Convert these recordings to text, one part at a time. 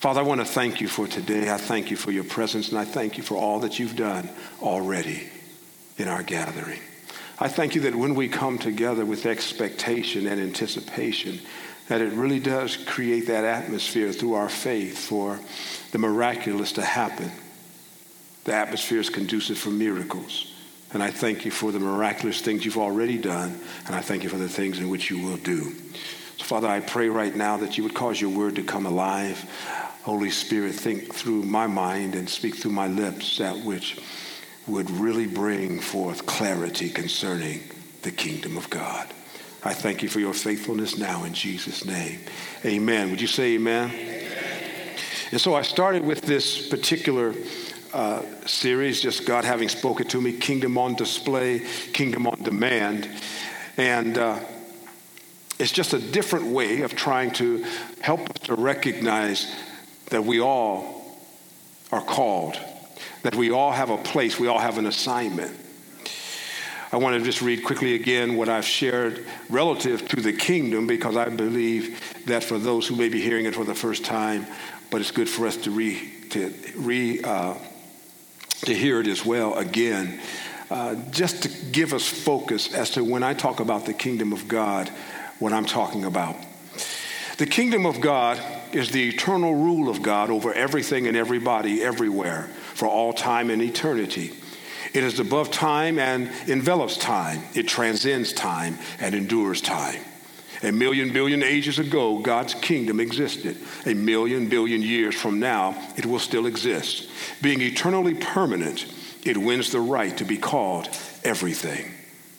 Father, I want to thank you for today. I thank you for your presence, and I thank you for all that you've done already in our gathering. I thank you that when we come together with expectation and anticipation, that it really does create that atmosphere through our faith for the miraculous to happen. The atmosphere is conducive for miracles. And I thank you for the miraculous things you've already done, and I thank you for the things in which you will do. So, Father, I pray right now that you would cause your word to come alive. Holy Spirit, think through my mind and speak through my lips that which would really bring forth clarity concerning the kingdom of God. I thank you for your faithfulness now in Jesus' name. Amen. Would you say amen? Amen. And so I started with this particular series, just God having spoken to me, Kingdom on Display, Kingdom on Demand. And it's just a different way of trying to help us to recognize that we all are called, that we all have a place, we all have an assignment. I want to just read quickly again what I've shared relative to the kingdom, because I believe that for those who may be hearing it for the first time, but it's good for us to hear it as well again, just to give us focus as to when I talk about the kingdom of God, what I'm talking about. The kingdom of God is the eternal rule of God over everything and everybody, everywhere, for all time and eternity. It is above time and envelops time. It transcends time and endures time. 1,000,000 billion ages ago, God's kingdom existed. 1,000,000 billion years from now, it will still exist. Being eternally permanent, it wins the right to be called everything.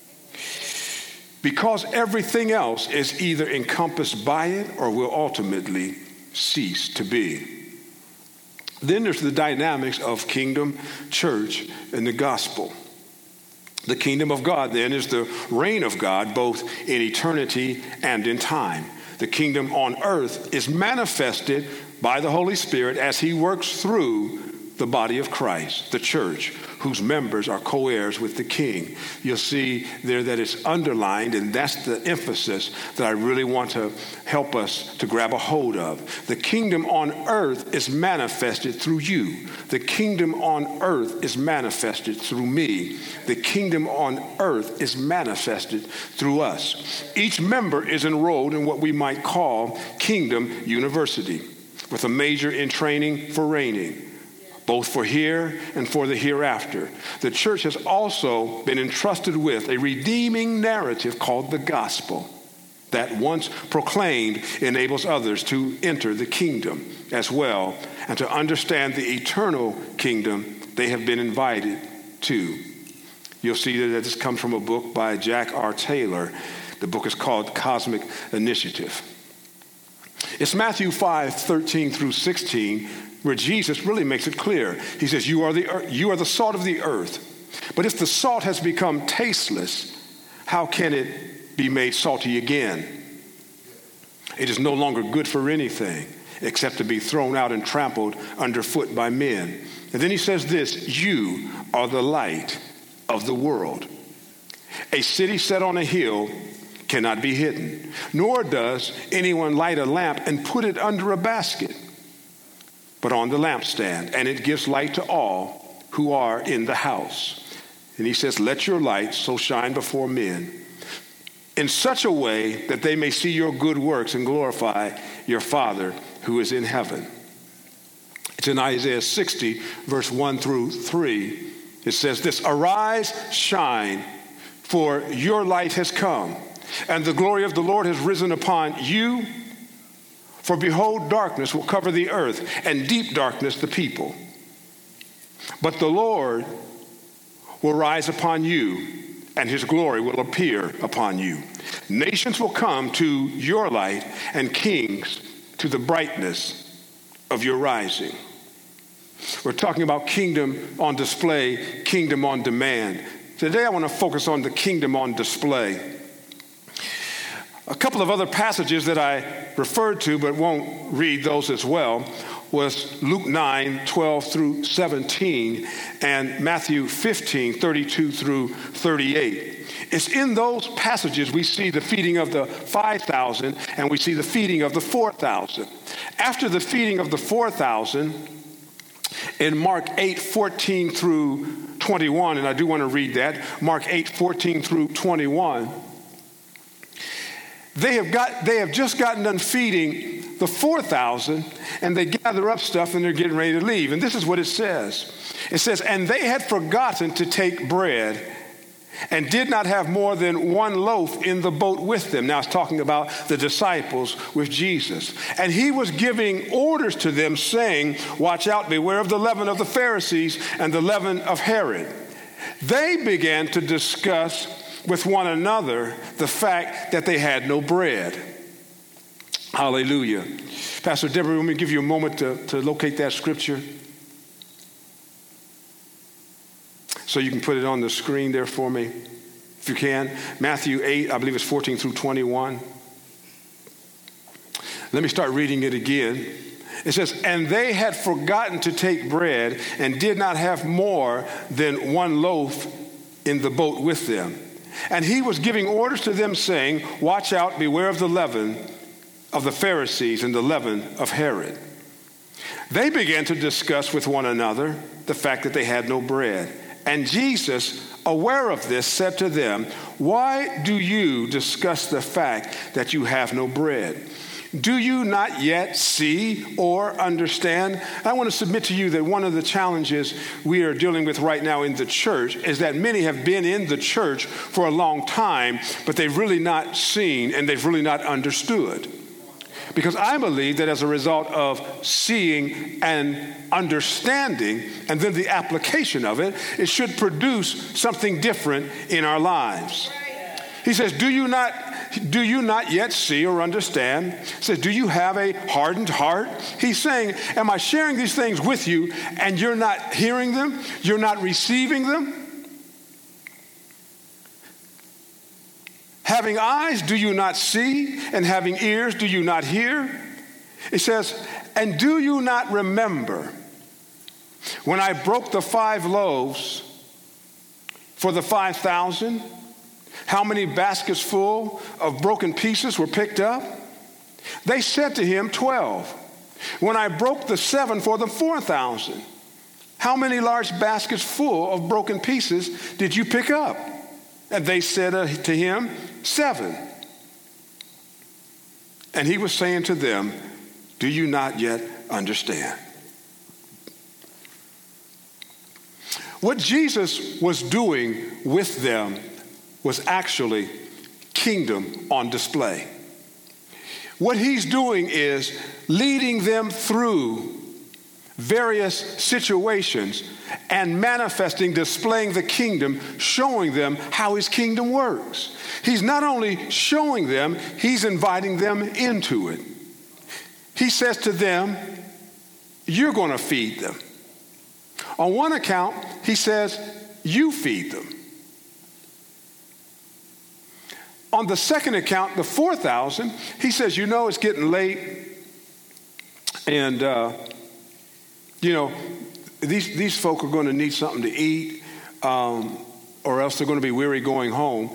Because everything else is either encompassed by it or will ultimately cease to be. Then there's the dynamics of kingdom, church, and the gospel. The kingdom of God, then, is the reign of God, both in eternity and in time. The kingdom on earth is manifested by the Holy Spirit as he works through the body of Christ, the church, whose members are co-heirs with the king. You'll see there that it's underlined, and that's the emphasis that I really want to help us to grab a hold of. The kingdom on earth is manifested through you. The kingdom on earth is manifested through me. The kingdom on earth is manifested through us. Each member is enrolled in what we might call Kingdom University, with a major in training for reigning, both for here and for the hereafter. The church has also been entrusted with a redeeming narrative called the gospel that, once proclaimed, enables others to enter the kingdom as well and to understand the eternal kingdom they have been invited to. You'll see that this comes from a book by Jack R. Taylor. The book is called Cosmic Initiative. It's Matthew 5:13 through 16, where Jesus really makes it clear. He says, you are the salt of the earth. But if the salt has become tasteless, how can it be made salty again? It is no longer good for anything except to be thrown out and trampled underfoot by men. And then he says this, you are the light of the world. A city set on a hill cannot be hidden, nor does anyone light a lamp and put it under a basket, but on the lampstand, and it gives light to all who are in the house. And he says, let your light so shine before men in such a way that they may see your good works and glorify your Father who is in heaven. It's in Isaiah 60, verse 1 through 3. It says this, arise, shine, for your light has come, and the glory of the Lord has risen upon you. For behold, darkness will cover the earth, and deep darkness the people. But the Lord will rise upon you, and his glory will appear upon you. Nations will come to your light, and kings to the brightness of your rising. We're talking about kingdom on display, kingdom on demand. Today I want to focus on the kingdom on display. A couple of other passages that I referred to but won't read those as well was Luke 9:12 through 17 and Matthew 15:32 through 38. It's in those passages we see the feeding of the 5,000 and we see the feeding of the 4,000. After the feeding of the 4,000, in Mark 8:14 through 21, and I do want to read that, Mark 8:14 through 21, they have just gotten done feeding the 4,000, and they gather up stuff and they're getting ready to leave. And this is what it says. It says, and they had forgotten to take bread and did not have more than one loaf in the boat with them. Now it's talking about the disciples with Jesus. And he was giving orders to them saying, watch out, beware of the leaven of the Pharisees and the leaven of Herod. They began to discuss with one another the fact that they had no bread. Hallelujah. Pastor Deborah, let me give you a moment to locate that scripture, so you can put it on the screen there for me, if you can. Matthew 8, I believe it's 14 through 21. Let me start reading it again. It says, and they had forgotten to take bread and did not have more than one loaf in the boat with them. And he was giving orders to them saying, watch out, beware of the leaven of the Pharisees and the leaven of Herod. They began to discuss with one another the fact that they had no bread. And Jesus, aware of this, said to them, why do you discuss the fact that you have no bread? Do you not yet see or understand? I want to submit to you that one of the challenges we are dealing with right now in the church is that many have been in the church for a long time, but they've really not seen and they've really not understood. Because I believe that as a result of seeing and understanding and then the application of it, it should produce something different in our lives. He says, do you not yet see or understand? He says, do you have a hardened heart? He's saying, am I sharing these things with you and you're not hearing them? You're not receiving them? Having eyes, do you not see? And having ears, do you not hear? It says, and do you not remember when I broke the 5 loaves for the 5,000? How many baskets full of broken pieces were picked up? They said to him, 12. When I broke the 7 for the 4,000, how many large baskets full of broken pieces did you pick up? And they said to him, 7. And he was saying to them, do you not yet understand? What Jesus was doing with them was actually kingdom on display. What he's doing is leading them through various situations and manifesting, displaying the kingdom, showing them how his kingdom works. He's not only showing them, he's inviting them into it. He says to them, you're going to feed them. On one account, he says, you feed them. On the second account, the 4,000, he says, you know, it's getting late. And, these folk are going to need something to eat, or else they're going to be weary going home.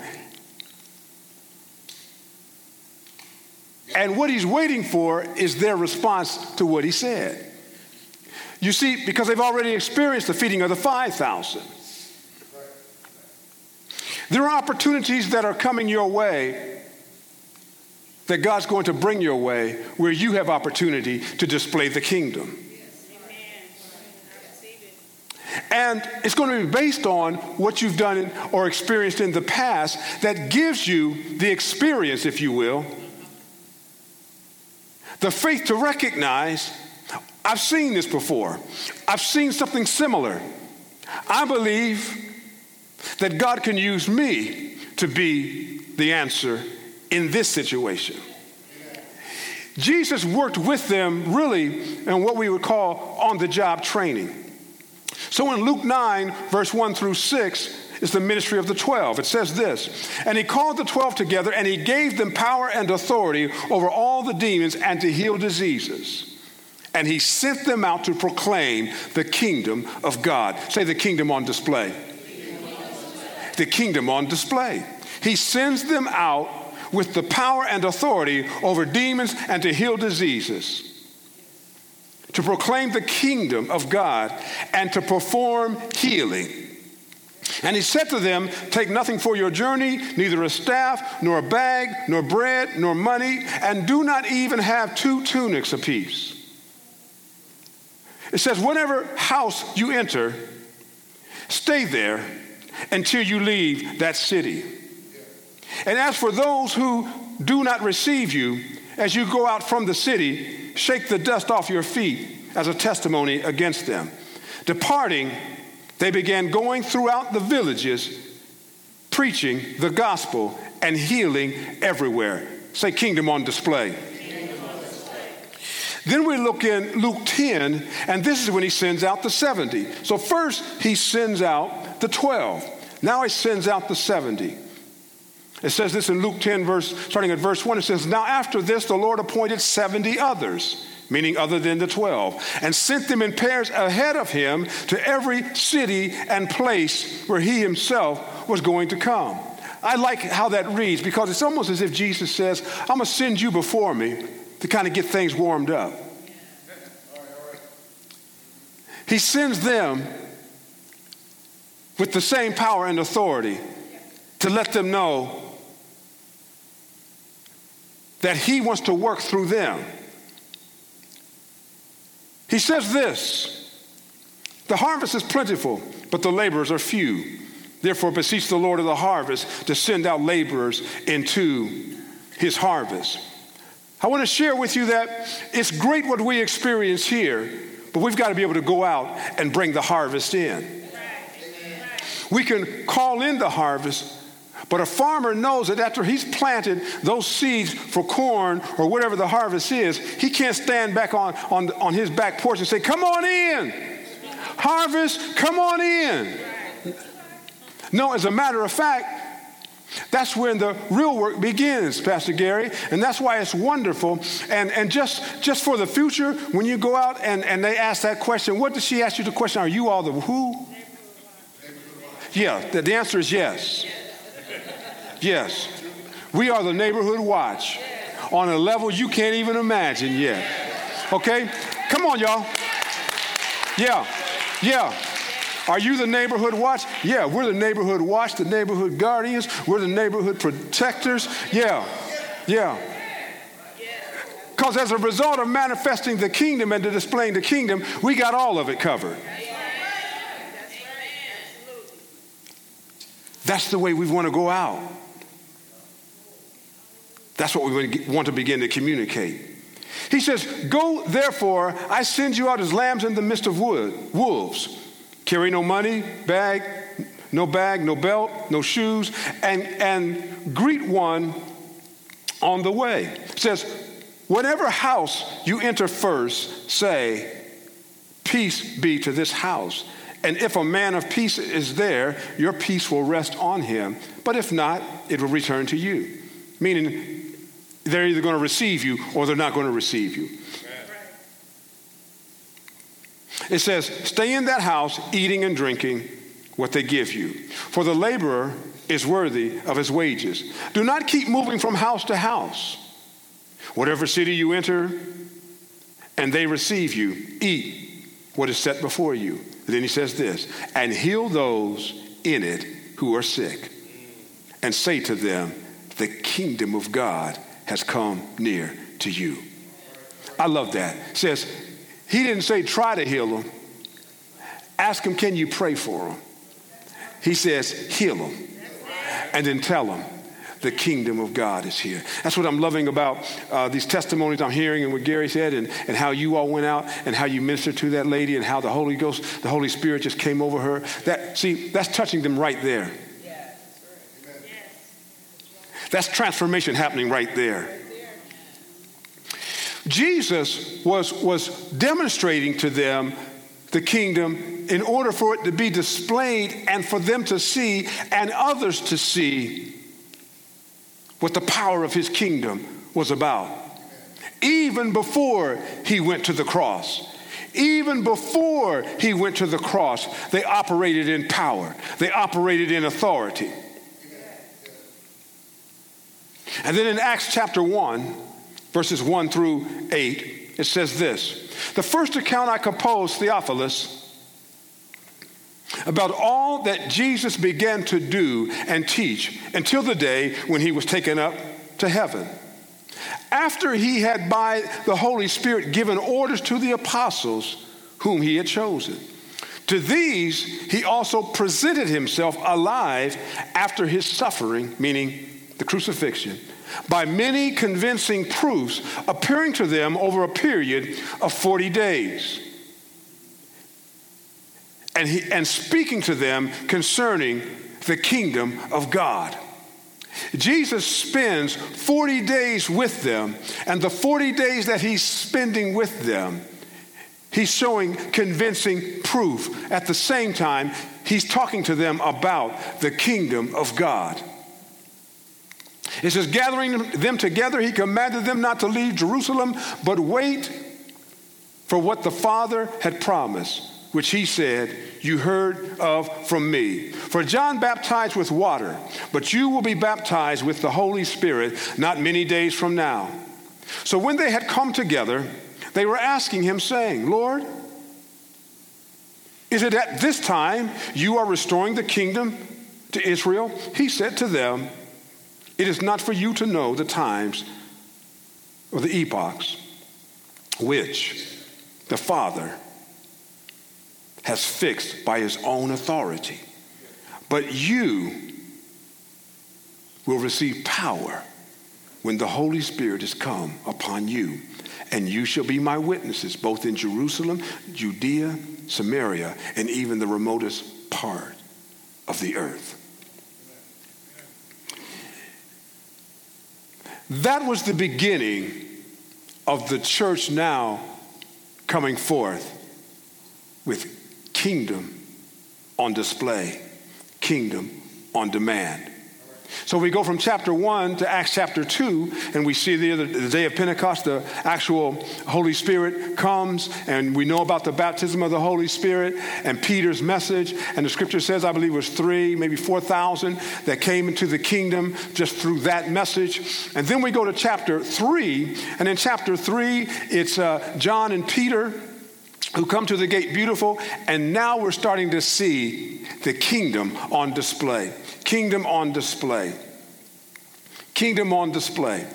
And what he's waiting for is their response to what he said. You see, because they've already experienced the feeding of the 5,000. There are opportunities that are coming your way that God's going to bring your way where you have opportunity to display the kingdom. And it's going to be based on what you've done or experienced in the past that gives you the experience, if you will, the faith to recognize, I've seen this before. I've seen something similar. I believe that God can use me to be the answer in this situation. Jesus worked with them really in what we would call on-the-job training. So in Luke 9, verse 1 through 6, is the ministry of the 12. It says this, and he called the 12 together, and he gave them power and authority over all the demons and to heal diseases. And he sent them out to proclaim the kingdom of God. Say the kingdom on display. The kingdom on display. he sends them out with the power and authority over demons and to heal diseases, to proclaim the kingdom of God and to perform healing. And he said to them, take nothing for your journey, neither a staff, nor a bag, nor bread, nor money, and do not even have 2 tunics apiece. It says, whatever house you enter, stay there until you leave that city. And as for those who do not receive you, as you go out from the city, shake the dust off your feet as a testimony against them. Departing, they began going throughout the villages, preaching the gospel and healing everywhere. Say, kingdom on display. Then we look in Luke 10, and this is when he sends out the 70. So first he sends out the 12. Now he sends out the 70. It says this in Luke 10, starting at verse 1. It says, now after this the Lord appointed 70 others, meaning other than the 12, and sent them in pairs ahead of him to every city and place where he himself was going to come. I like how that reads, because it's almost as if Jesus says, I'm going to send you before me to kind of get things warmed up. He sends them with the same power and authority to let them know that he wants to work through them. He says this, the harvest is plentiful, but the laborers are few. Therefore, beseech the Lord of the harvest to send out laborers into his harvest. I want to share with you that it's great what we experience here, but we've got to be able to go out and bring the harvest in. We can call in the harvest, but a farmer knows that after he's planted those seeds for corn or whatever the harvest is, he can't stand back on his back porch and say, come on in. Harvest, come on in. No, as a matter of fact, that's when the real work begins, Pastor Gary, and that's why it's wonderful. And just for the future, when you go out and they ask that question, what does she ask you the question? Are you all the who? Yeah, the answer is yes. Yes. We are the neighborhood watch on a level you can't even imagine yet. Okay? Come on, y'all. Yeah. Are you the neighborhood watch? Yeah, we're the neighborhood watch, the neighborhood guardians. We're the neighborhood protectors. Yeah. Because as a result of manifesting the kingdom and displaying the kingdom, we got all of it covered. That's the way we want to go out. That's what we want to begin to communicate. He says, go, therefore, I send you out as lambs in the midst of wolves. Carry no money, no belt, no shoes, and greet one on the way. It says, whatever house you enter first, say, peace be to this house. And if a man of peace is there, your peace will rest on him. But if not, it will return to you. Meaning, they're either going to receive you or they're not going to receive you. It says, stay in that house, eating and drinking what they give you. For the laborer is worthy of his wages. Do not keep moving from house to house. Whatever city you enter and they receive you, eat what is set before you. Then he says this, and heal those in it who are sick, and say to them, the kingdom of God has come near to you. I love that. It says, he didn't say try to heal them. Ask them, can you pray for them? He says, heal them. And then tell them, the kingdom of God is here. That's what I'm loving about these testimonies I'm hearing and what Gary said and how you all went out and how you ministered to that lady and how the Holy Ghost, the Holy Spirit just came over her. That's touching them right there. That's transformation happening right there. Jesus was demonstrating to them the kingdom in order for it to be displayed and for them to see and others to see what the power of his kingdom was about. Even before he went to the cross. Even before he went to the cross, they operated in power. They operated in authority. And then in Acts chapter 1, verses 1 through 8, it says this: the first account I composed, Theophilus, about all that Jesus began to do and teach until the day when he was taken up to heaven, after he had by the Holy Spirit given orders to the apostles whom he had chosen. To these he also presented himself alive after his suffering, meaning the crucifixion, by many convincing proofs, appearing to them over a period of 40 days. And speaking to them concerning the kingdom of God. Jesus spends 40 days with them, and the 40 days that he's spending with them, he's showing convincing proof. At the same time, he's talking to them about the kingdom of God. It says, gathering them together, he commanded them not to leave Jerusalem, but wait for what the Father had promised, which he said, you heard of from me. For John baptized with water, but you will be baptized with the Holy Spirit not many days from now. So when they had come together, they were asking him, saying, Lord, is it at this time you are restoring the kingdom to Israel? He said to them, it is not for you to know the times or the epochs which the Father has fixed by his own authority. But you will receive power when the Holy Spirit is come upon you, and you shall be my witnesses, both in Jerusalem, Judea, Samaria, and even the remotest part of the earth. That was the beginning of the church now coming forth with kingdom on display, kingdom on demand. So we go from chapter 1 to Acts chapter 2, and we see the day of Pentecost, the actual Holy Spirit comes, and we know about the baptism of the Holy Spirit and Peter's message. And the scripture says, I believe it was 3,000, maybe 4,000 that came into the kingdom just through that message. And then we go to chapter 3, and in chapter 3, it's John and Peter who come to the gate beautiful, and now we're starting to see the kingdom on display. Kingdom on display. Kingdom on display.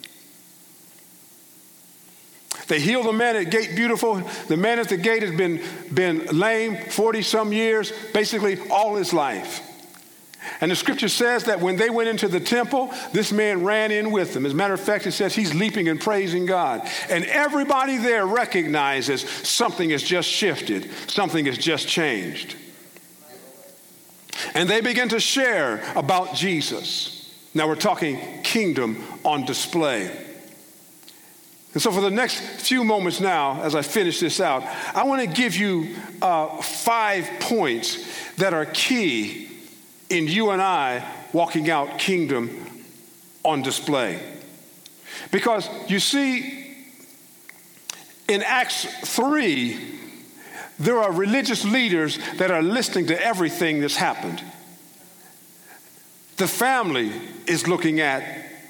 They heal the man at Gate Beautiful. The man at the gate has been lame 40-some years, basically all his life. And the scripture says that when they went into the temple, this man ran in with them. As a matter of fact, it says he's leaping and praising God. And everybody there recognizes something has just shifted. Something has just changed. And they begin to share about Jesus. Now we're talking kingdom on display. And so for the next few moments now, as I finish this out, I want to give you 5 points that are key in you and I walking out kingdom on display. Because you see, in Acts 3, there are religious leaders that are listening to everything that's happened. The family is looking at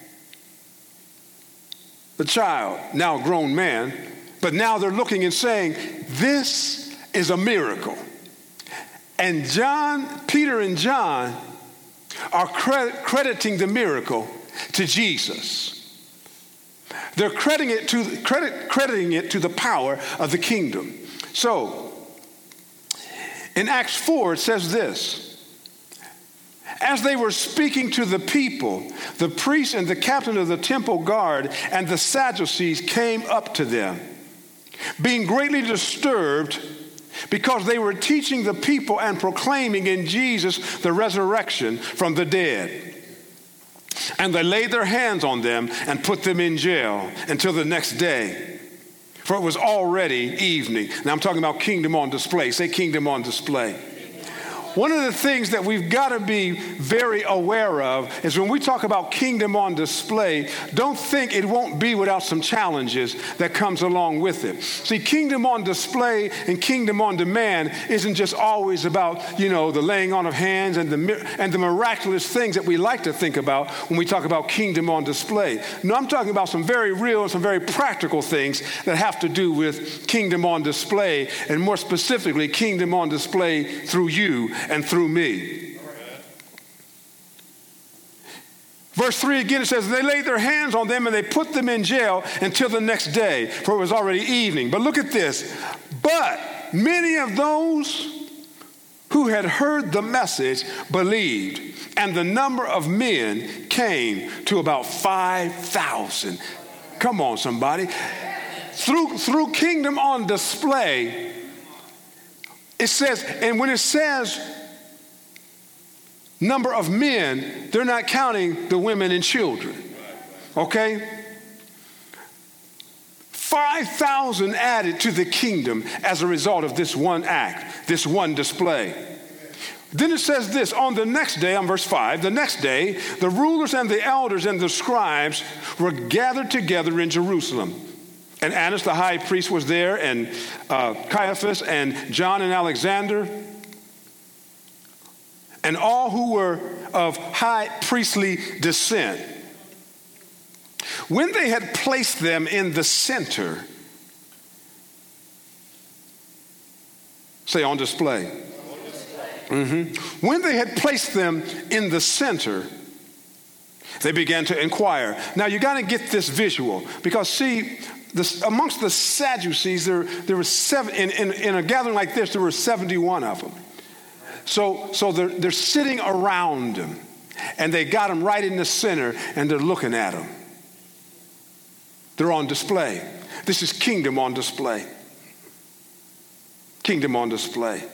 the child, now a grown man, but now they're looking and saying, this is a miracle. And Peter and John are crediting the miracle to Jesus. They're crediting it to the power of the kingdom. So, in Acts 4, it says this: as they were speaking to the people, the priests and the captain of the temple guard and the Sadducees came up to them, being greatly disturbed because they were teaching the people and proclaiming in Jesus the resurrection from the dead. And they laid their hands on them and put them in jail until the next day, for it was already evening. Now I'm talking about kingdom on display. Say kingdom on display. One of the things that we've got to be very aware of is when we talk about kingdom on display, don't think it won't be without some challenges that comes along with it. See, kingdom on display and kingdom on demand isn't just always about, the laying on of hands and the miraculous things that we like to think about when we talk about kingdom on display. No, I'm talking about some very real and some very practical things that have to do with kingdom on display, and more specifically, kingdom on display through you and through me. Verse 3 again, it says, they laid their hands on them and they put them in jail until the next day, for it was already evening. But look at this. But many of those who had heard the message believed, and the number of men came to about 5,000. Come on, somebody. Through kingdom on display, it says, and when it says number of men, they're not counting the women and children. Okay? 5,000 added to the kingdom as a result of this one act, this one display. Then it says this, on the next day, on verse 5, the next day, the rulers and the elders and the scribes were gathered together in Jerusalem. And Annas the high priest was there, and Caiaphas, and John and Alexander, and all who were of high priestly descent. When they had placed them in the center, say on display. When they had placed them in the center, they began to inquire. Now you got to get this visual, because see, amongst the Sadducees, there were seven in a gathering like this. There were 71 of them. So they're sitting around him, and they got him right in the center, and they're looking at him. They're on display. This is kingdom on display. Kingdom on display.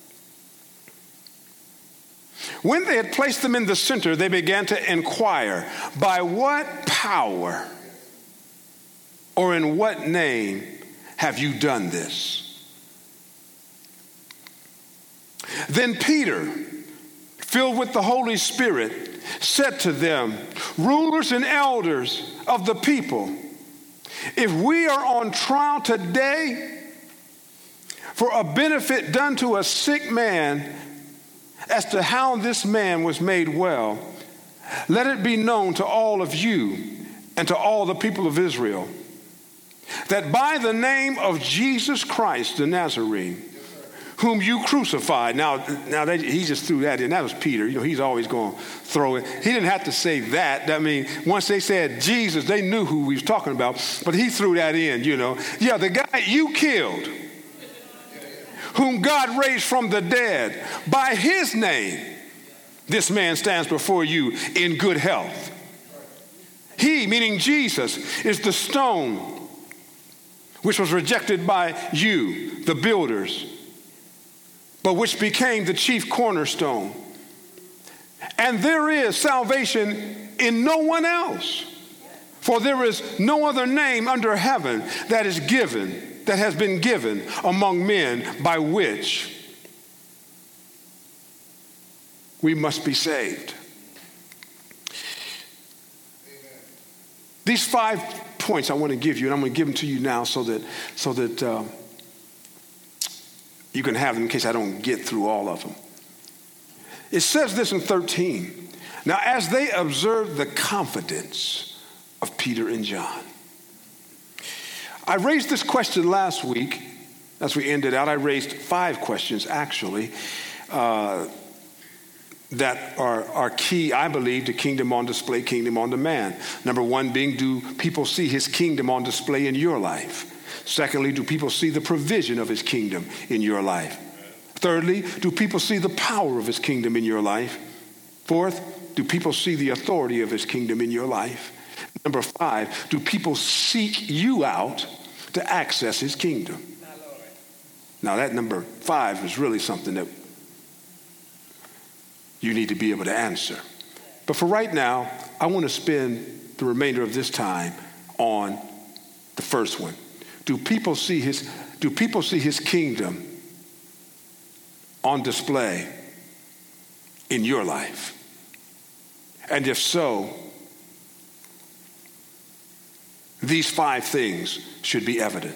When they had placed them in the center, they began to inquire, by what power or in what name have you done this? Then Peter, filled with the Holy Spirit, said to them, rulers and elders of the people, if we are on trial today for a benefit done to a sick man as to how this man was made well, let it be known to all of you and to all the people of Israel that by the name of Jesus Christ the Nazarene, whom you crucified. Now he just threw that in. That was Peter. He's always going to throw it. He didn't have to say that. I mean, once they said Jesus, they knew who he was talking about. But he threw that in, Yeah, the guy you killed, whom God raised from the dead, by his name, this man stands before you in good health. He, meaning Jesus, is the stone which was rejected by you, the builders, but which became the chief cornerstone. And there is salvation in no one else, for there is no other name under heaven that has been given among men by which we must be saved. These 5 points I want to give you, and I'm going to give them to you now so that you can have them in case I don't get through all of them. It says this in 13. Now, as they observed the confidence of Peter and John. I raised this question last week. As we ended out, I raised 5 questions, actually, that are key, I believe, to kingdom on display, kingdom on demand. Number 1 being, do people see his kingdom on display in your life? Secondly, do people see the provision of his kingdom in your life? Thirdly, do people see the power of his kingdom in your life? Fourth, do people see the authority of his kingdom in your life? Number 5, do people seek you out to access his kingdom? Now that number 5 is really something that you need to be able to answer. But for right now, I want to spend the remainder of this time on the first one. Do people see his kingdom on display in your life? And if so, these 5 things should be evident.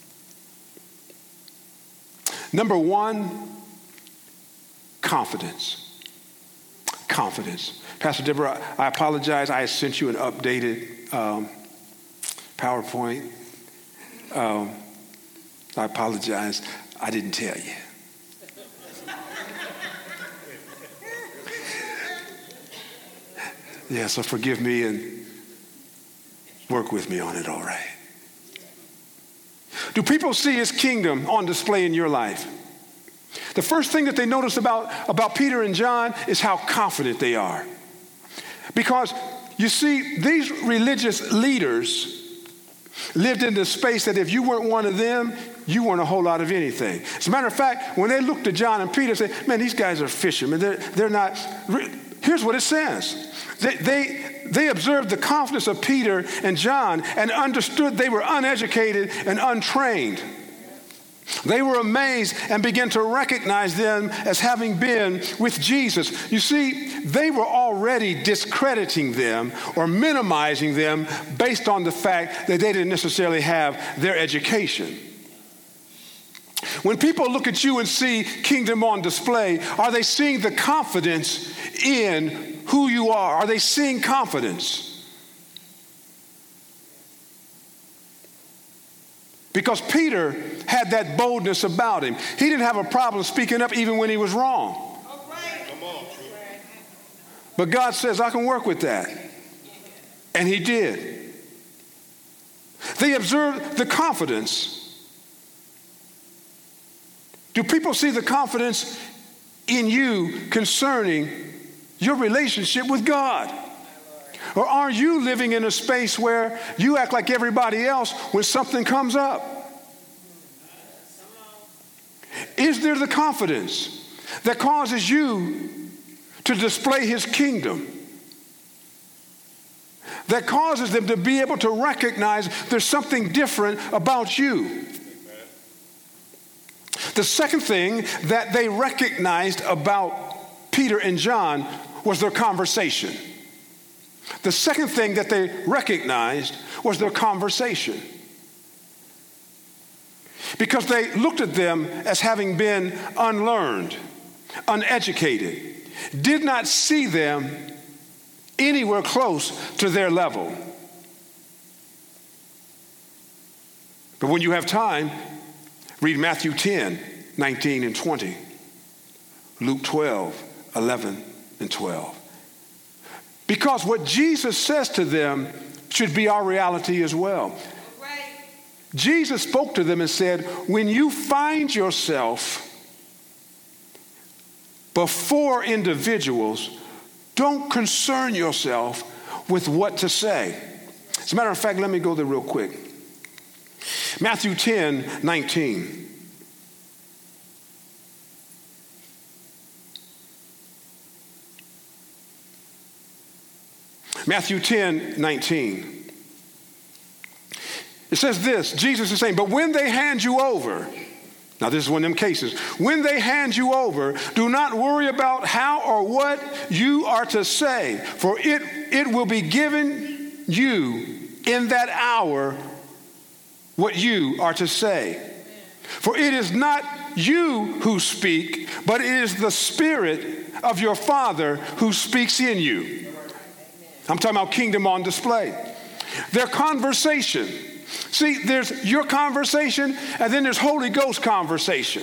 Number 1, confidence. Confidence. Pastor Deborah, I apologize. I sent you an updated PowerPoint. I apologize. I didn't tell you. Yeah, so forgive me and work with me on it, all right? Do people see his kingdom on display in your life? The first thing that they notice about Peter and John is how confident they are. Because, you see, these religious leaders lived in this space that if you weren't one of them, you weren't a whole lot of anything. As a matter of fact, when they looked at John and Peter, they said, man, these guys are fishermen. They're not. Here's what it says. They observed the confidence of Peter and John and understood they were uneducated and untrained. They were amazed and began to recognize them as having been with Jesus. You see, they were already discrediting them or minimizing them based on the fact that they didn't necessarily have their education. When people look at you and see kingdom on display, are they seeing the confidence in who you are? Are they seeing confidence? Because Peter had that boldness about him. He didn't have a problem speaking up even when he was wrong. But God says, I can work with that. And he did. They observed the confidence. Do people see the confidence in you concerning your relationship with God? Or are you living in a space where you act like everybody else when something comes up? Is there the confidence that causes you to display his kingdom? That causes them to be able to recognize there's something different about you? The second thing that they recognized about Peter and John was their conversation. The second thing that they recognized was their conversation. Because they looked at them as having been unlearned, uneducated, did not see them anywhere close to their level. But when you have time, read Matthew 10, 19 and 20, Luke 12, 11 and 12. Because what Jesus says to them should be our reality as well. Right. Jesus spoke to them and said, when you find yourself before individuals, don't concern yourself with what to say. As a matter of fact, let me go there real quick. Matthew 10, 19. Matthew 10, 19. It says this, Jesus is saying, but when they hand you over, now this is one of them cases, when they hand you over, do not worry about how or what you are to say, for it will be given you in that hour what you are to say. For it is not you who speak, but it is the Spirit of your Father who speaks in you. I'm talking about kingdom on display. Their conversation. See, there's your conversation, and then there's Holy Ghost conversation.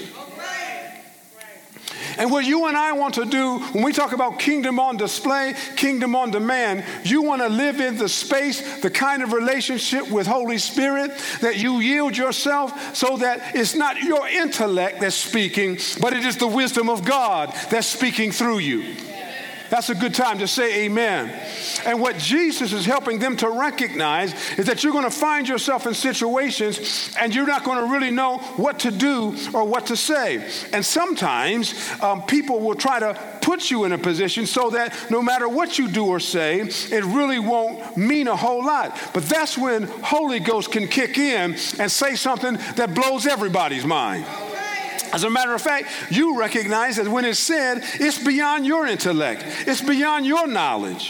And what you and I want to do when we talk about kingdom on display, kingdom on demand, you want to live in the space, the kind of relationship with Holy Spirit that you yield yourself so that it's not your intellect that's speaking, but it is the wisdom of God that's speaking through you. That's a good time to say amen. And what Jesus is helping them to recognize is that you're going to find yourself in situations and you're not going to really know what to do or what to say. And sometimes people will try to put you in a position so that no matter what you do or say, it really won't mean a whole lot. But that's when Holy Ghost can kick in and say something that blows everybody's mind. As a matter of fact, you recognize that when it's said, it's beyond your intellect. It's beyond your knowledge.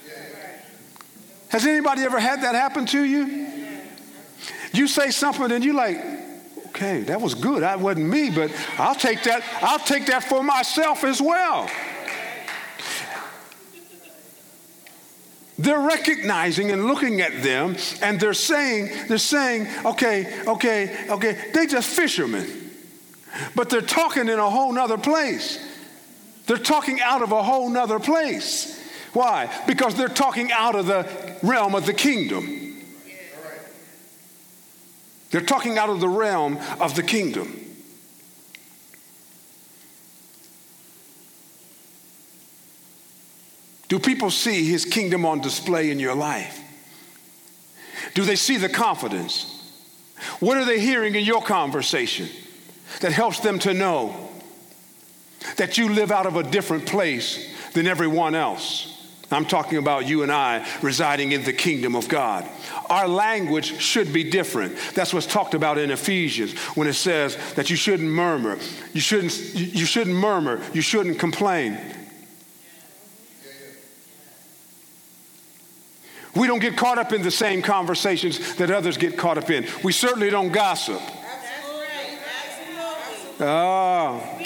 Has anybody ever had that happen to you? You say something and you're like, okay, that was good. That wasn't me, but I'll take that. I'll take that for myself as well. They're recognizing and looking at them, and they're saying, okay, they just fishermen. But they're talking in a whole nother place. They're talking out of a whole nother place. Why? Because they're talking out of the realm of the kingdom. They're talking out of the realm of the kingdom. Do people see his kingdom on display in your life? Do they see the confidence? What are they hearing in your conversation that helps them to know that you live out of a different place than everyone else? I'm talking about you and I residing in the kingdom of God. Our language should be different. That's what's talked about in Ephesians when it says that you shouldn't murmur. You shouldn't murmur. You shouldn't complain. We don't get caught up in the same conversations that others get caught up in. We certainly don't gossip. Oh.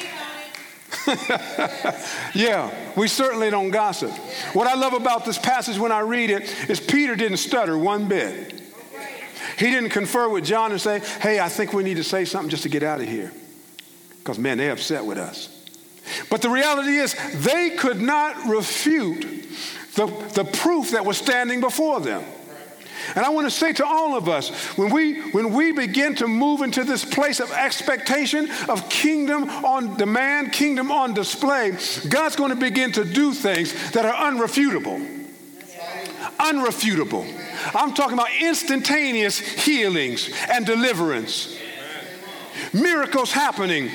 Yeah, we certainly don't gossip. What I love about this passage when I read it is Peter didn't stutter one bit. He didn't confer with John and say, hey, I think we need to say something just to get out of here. Because, man, they're upset with us. But the reality is they could not refute the proof that was standing before them. And I want to say to all of us, when we begin to move into this place of expectation of kingdom on demand, kingdom on display, God's going to begin to do things that are unrefutable. Unrefutable. I'm talking about instantaneous healings and deliverance. Miracles happening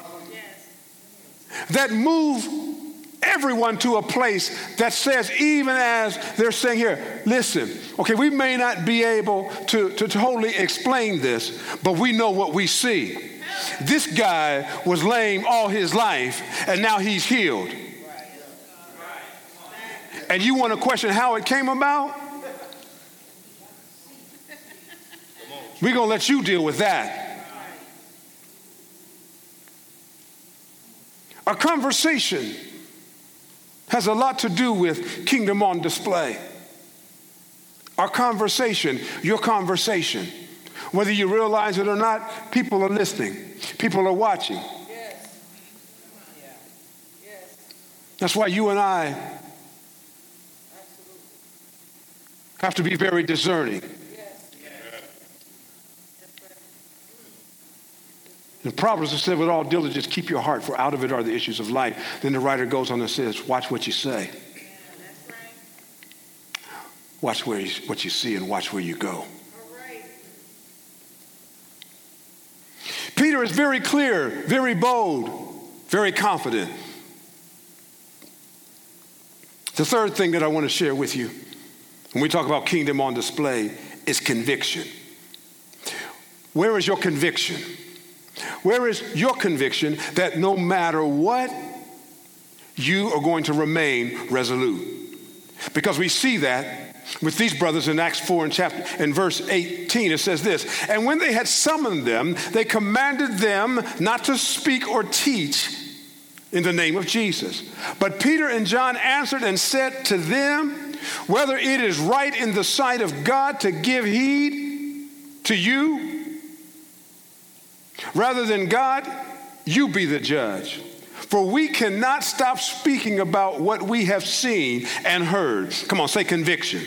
that move everyone to a place that says, even as they're saying here, listen, okay, we may not be able to totally explain this, but we know what we see. This guy was lame all his life, and now he's healed. And you want to question how it came about? We're going to let you deal with that. Our conversation has a lot to do with kingdom on display. Our conversation, your conversation, whether you realize it or not, people are listening. People are watching. Yes. Yes. That's why you and I have to be very discerning. The Proverbs have said, with all diligence, keep your heart, for out of it are the issues of life. Then the writer goes on and says, watch what you say. Watch what you see and watch where you go. Peter is very clear, very bold, very confident. The third thing that I want to share with you when we talk about kingdom on display is conviction. Where is your conviction? Where is your conviction that no matter what, you are going to remain resolute? Because we see that with these brothers in Acts 4 in verse 18. It says this, and when they had summoned them, they commanded them not to speak or teach in the name of Jesus. But Peter and John answered and said to them, whether it is right in the sight of God to give heed to you, rather than God, you be the judge. For we cannot stop speaking about what we have seen and heard. Come on, say conviction.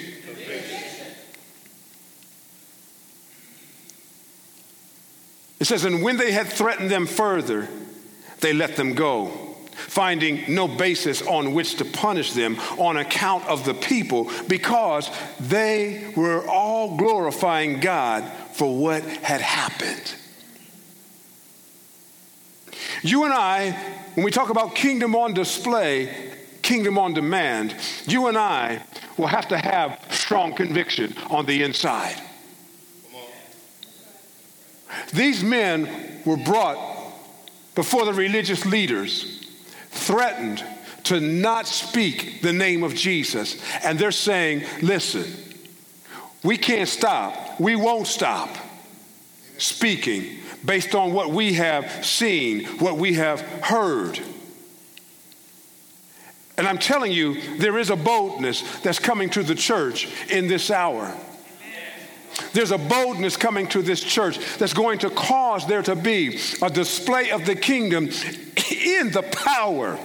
It says, and when they had threatened them further, they let them go, finding no basis on which to punish them on account of the people, because they were all glorifying God for what had happened. You and I, when we talk about kingdom on display, kingdom on demand, you and I will have to have strong conviction on the inside. These men were brought before the religious leaders, threatened to not speak the name of Jesus. And they're saying, listen, we can't stop. We won't stop speaking based on what we have seen, what we have heard. And I'm telling you, there is a boldness that's coming to the church in this hour. There's a boldness coming to this church that's going to cause there to be a display of the kingdom in the power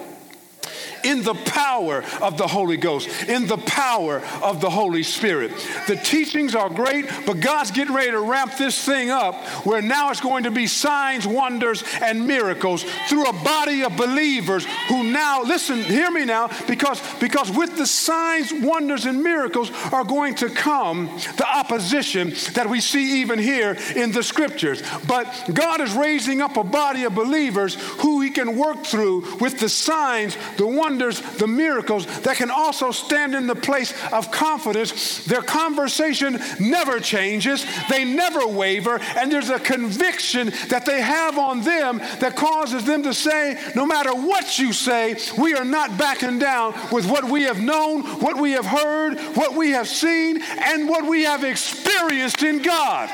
of the Holy Ghost, in the power of the Holy Spirit. The teachings are great, but God's getting ready to ramp this thing up where now it's going to be signs, wonders, and miracles through a body of believers who now, listen, hear me now, because with the signs, wonders, and miracles are going to come the opposition that we see even here in the scriptures. But God is raising up a body of believers who he can work through with the signs, the wonders, the miracles that can also stand in the place of confidence. Their conversation never changes. They never waver. And there's a conviction that they have on them that causes them to say, no matter what you say, we are not backing down with what we have known, what we have heard, what we have seen, and what we have experienced in God.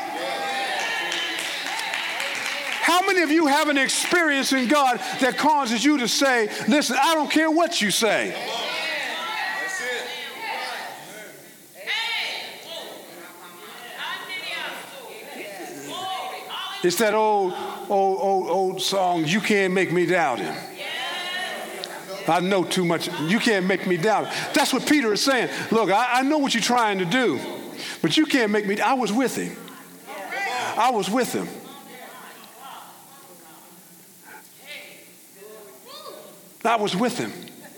How many of you have an experience in God that causes you to say, listen, I don't care what you say. It's that old song, you can't make me doubt him. I know too much. You can't make me doubt. That's what Peter is saying. Look, I know what you're trying to do, but you can't make me. I was with him. I was with him. I was with him.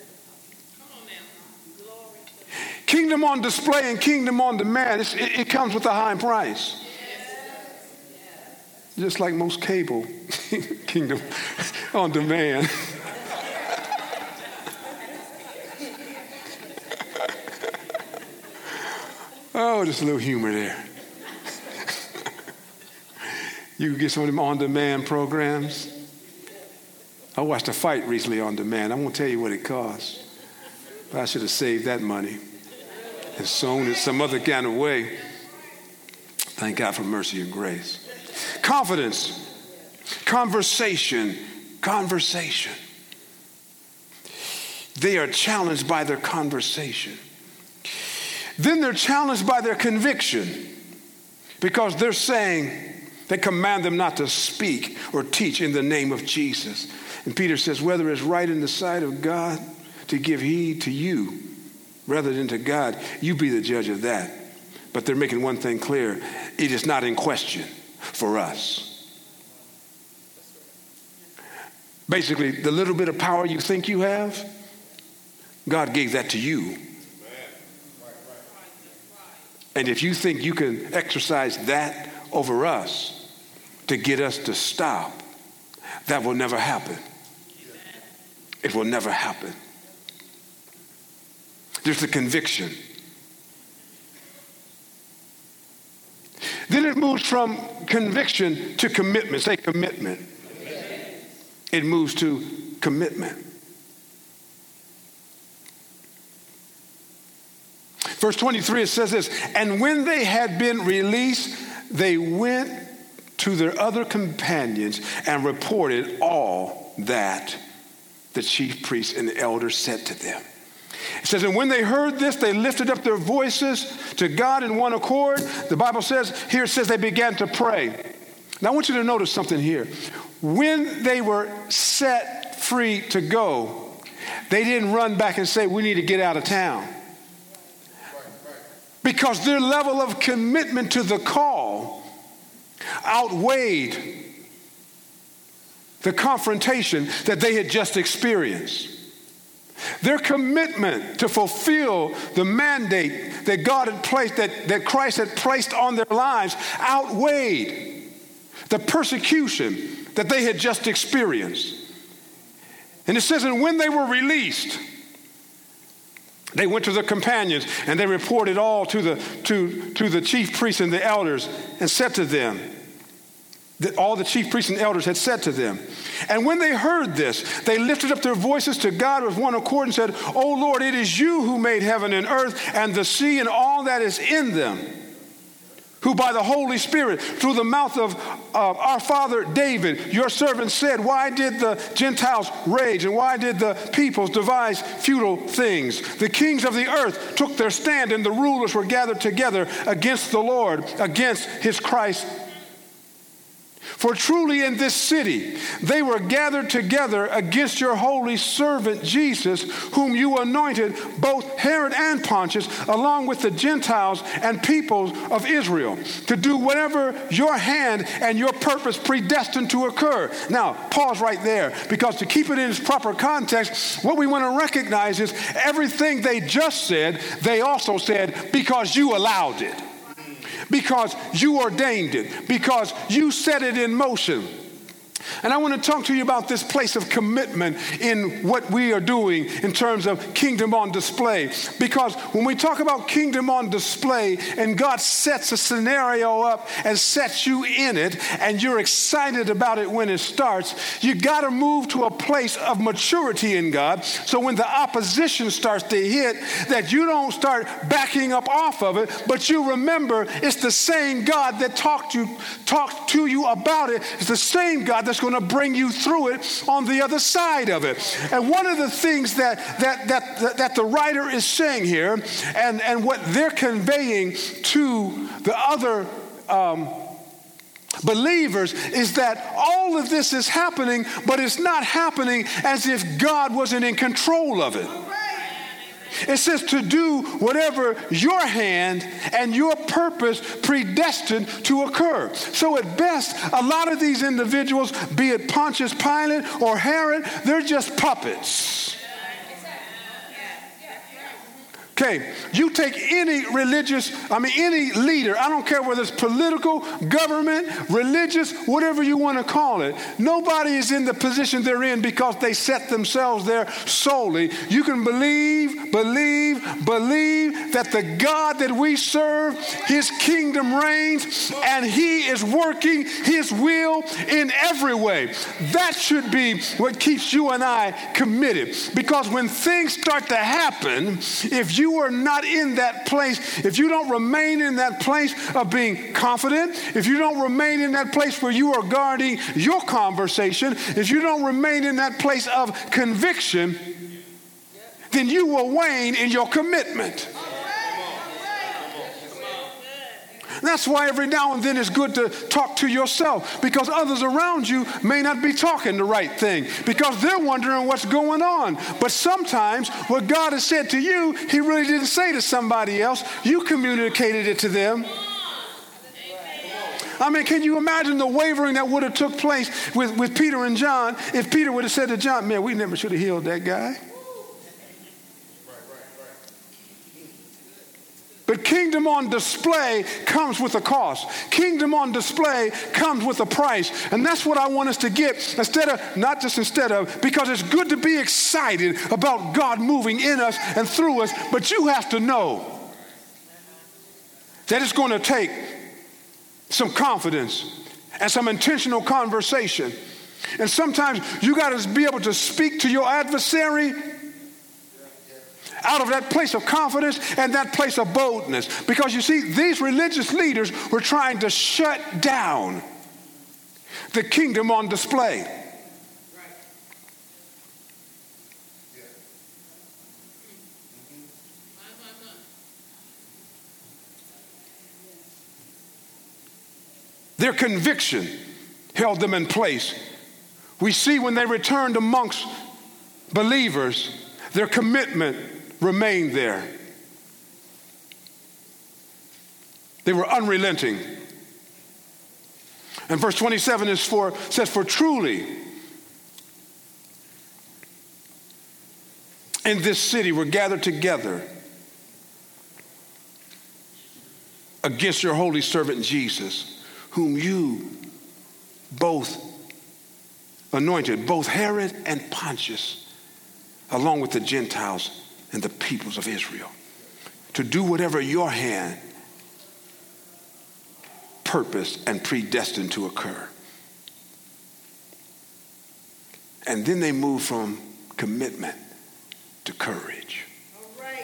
Kingdom on display and kingdom on demand, it comes with a high price. Just like most cable, kingdom on demand. Oh, just a little humor there. You can get some of them on-demand programs. I watched a fight recently on demand. I won't tell you what it cost. But I should have saved that money and sown it some other kind of way. Thank God for mercy and grace. Confidence, conversation. They are challenged by their conversation. Then they're challenged by their conviction because they're saying, they command them not to speak or teach in the name of Jesus. And Peter says, whether it's right in the sight of God to give heed to you rather than to God, you be the judge of that. But they're making one thing clear. It is not in question for us. Basically, the little bit of power you think you have, God gave that to you. And if you think you can exercise that over us to get us to stop, that will never happen. It will never happen. There's the conviction. Then it moves from conviction to commitment. Say commitment. It moves to commitment. Verse 23, it says this, and when they had been released, they went to their other companions and reported all that the chief priests and the elders said to them. It says, and when they heard this, they lifted up their voices to God in one accord. The Bible says, here it says they began to pray. Now I want you to notice something here. When they were set free to go, they didn't run back and say, we need to get out of town. Because their level of commitment to the call outweighed the confrontation that they had just experienced. Their commitment to fulfill the mandate that God had placed, that Christ had placed on their lives, outweighed the persecution that they had just experienced. And it says, and when they were released, they went to their companions and they reported all to the chief priests and the elders and said to them, that all the chief priests and elders had said to them. And when they heard this, they lifted up their voices to God with one accord and said, O Lord, it is you who made heaven and earth and the sea and all that is in them, who by the Holy Spirit, through the mouth of our father David, your servant said, why did the Gentiles rage and why did the peoples devise futile things? The kings of the earth took their stand and the rulers were gathered together against the Lord, against his Christ. For truly in this city they were gathered together against your holy servant Jesus, whom you anointed, both Herod and Pontius, along with the Gentiles and peoples of Israel, to do whatever your hand and your purpose predestined to occur. Now, pause right there, because to keep it in its proper context, what we want to recognize is everything they just said, they also said because you allowed it. Because you ordained it, because you set it in motion. And I want to talk to you about this place of commitment in what we are doing in terms of kingdom on display. Because when we talk about kingdom on display and God sets a scenario up and sets you in it and you're excited about it when it starts, you got to move to a place of maturity in God. So when the opposition starts to hit, that you don't start backing up off of it, but you remember it's the same God that talked to you about it. It's the same God that's going to bring you through it on the other side of it. And one of the things that the writer is saying here, and what they're conveying to the other believers, is that all of this is happening, but it's not happening as if God wasn't in control of it. It says to do whatever your hand and your purpose predestined to occur. So at best, a lot of these individuals, be it Pontius Pilate or Herod, they're just puppets. Okay, you take any any leader, I don't care whether it's political, government, religious, whatever you want to call it. Nobody is in the position they're in because they set themselves there solely. You can believe that the God that we serve, his kingdom reigns, and he is working his will in every way. That should be what keeps you and I committed. Because when things start to happen, if you are not in that place, if you don't remain in that place of being confident, if you don't remain in that place where you are guarding your conversation, if you don't remain in that place of conviction, then you will wane in your commitment. That's why every now and then it's good to talk to yourself, because others around you may not be talking the right thing because they're wondering what's going on. But sometimes what God has said to you, he really didn't say to somebody else. You communicated it to them. I mean, can you imagine the wavering that would have took place with Peter and John if Peter would have said to John, man, we never should have healed that guy. But kingdom on display comes with a cost. Kingdom on display comes with a price. And that's what I want us to get, because it's good to be excited about God moving in us and through us, but you have to know that it's going to take some confidence and some intentional conversation. And sometimes you got to be able to speak to your adversary out of that place of confidence and that place of boldness. Because you see, these religious leaders were trying to shut down the kingdom on display. Their conviction held them in place. We see when they returned amongst believers, their commitment remained there. They were unrelenting. And verse 27 says, for truly in this city we're gathered together against your holy servant Jesus, whom you both anointed, both Herod and Pontius, along with the Gentiles and the peoples of Israel, to do whatever your hand purposed and predestined to occur. And then they move from commitment to courage. All right.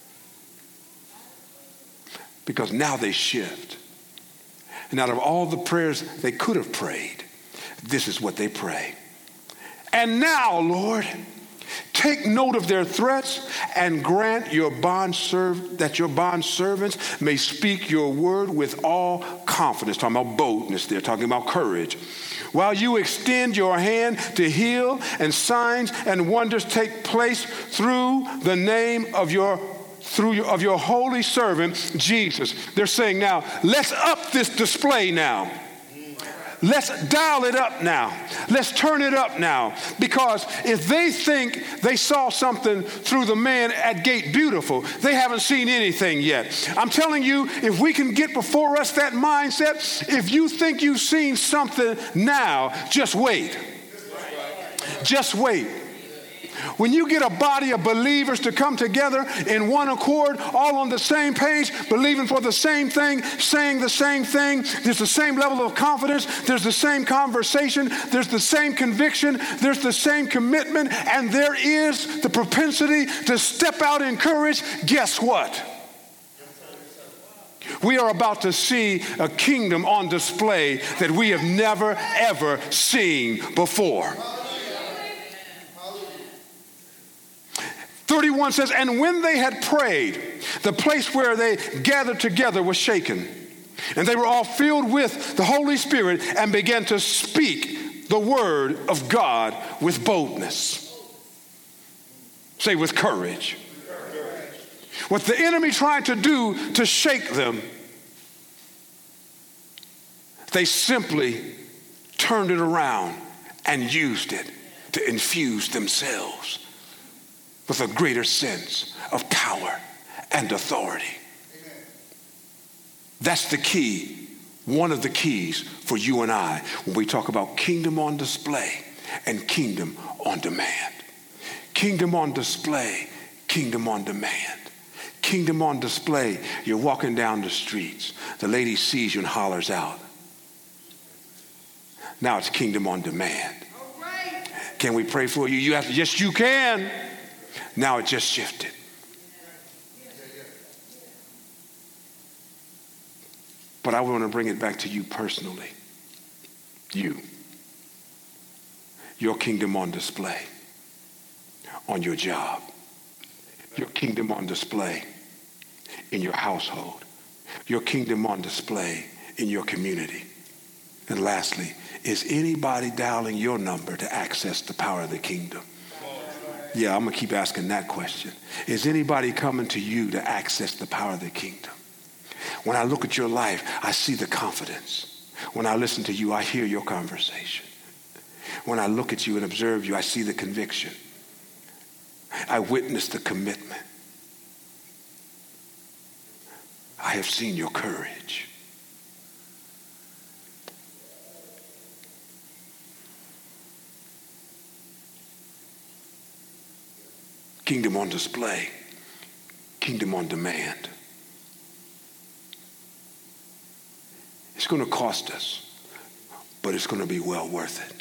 Because now they shift. And out of all the prayers they could have prayed, this is what they pray. And now, Lord, take note of their threats and grant that your bondservants may speak your word with all confidence. Talking about boldness there, talking about courage. While you extend your hand to heal and signs and wonders take place through the name of your holy servant, Jesus. They're saying now, let's up this display now. Let's dial it up now. Let's turn it up now. Because if they think they saw something through the man at Gate Beautiful, they haven't seen anything yet. I'm telling you, if we can get before us that mindset, if you think you've seen something now, just wait. Just wait. When you get a body of believers to come together in one accord, all on the same page, believing for the same thing, saying the same thing, there's the same level of confidence, there's the same conversation, there's the same conviction, there's the same commitment, and there is the propensity to step out in courage, guess what? We are about to see a kingdom on display that we have never, ever seen before. 31 says, and when they had prayed, the place where they gathered together was shaken. And they were all filled with the Holy Spirit and began to speak the word of God with boldness. Say, with courage. What the enemy tried to do to shake them, they simply turned it around and used it to infuse themselves with a greater sense of power and authority. Amen. That's the key, one of the keys for you and I when we talk about kingdom on display and kingdom on demand. Kingdom on display, kingdom on demand. Kingdom on display, you're walking down the streets. The lady sees you and hollers out. Now it's kingdom on demand. All right. Can we pray for you? Yes, you can. Now it just shifted. But I want to bring it back to you personally. You. Your kingdom on display on your job. Your kingdom on display in your household. Your kingdom on display in your community. And lastly, is anybody dialing your number to access the power of the kingdom? Yeah, I'm going to keep asking that question. Is anybody coming to you to access the power of the kingdom? When I look at your life, I see the confidence. When I listen to you, I hear your conversation. When I look at you and observe you, I see the conviction. I witness the commitment. I have seen your courage. Kingdom on display, kingdom on demand. It's going to cost us, but it's going to be well worth it.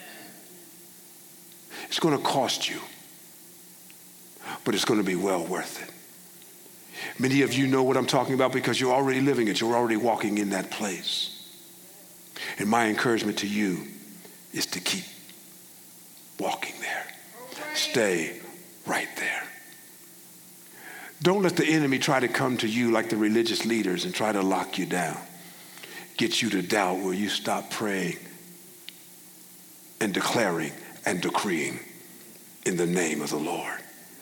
It's going to cost you, but it's going to be well worth it. Many of you know what I'm talking about because you're already living it. You're already walking in that place. And my encouragement to you is to keep walking there. Stay right there. Don't let the enemy try to come to you like the religious leaders and try to lock you down. Get you to doubt where you stop praying and declaring and decreeing in the name of the Lord.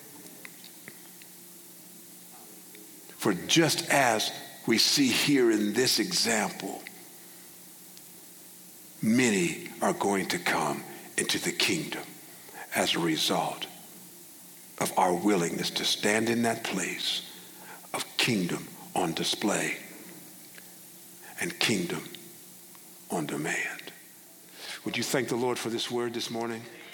For just as we see here in this example, many are going to come into the kingdom as a result of our willingness to stand in that place of kingdom on display and kingdom on demand. Would you thank the Lord for this word this morning?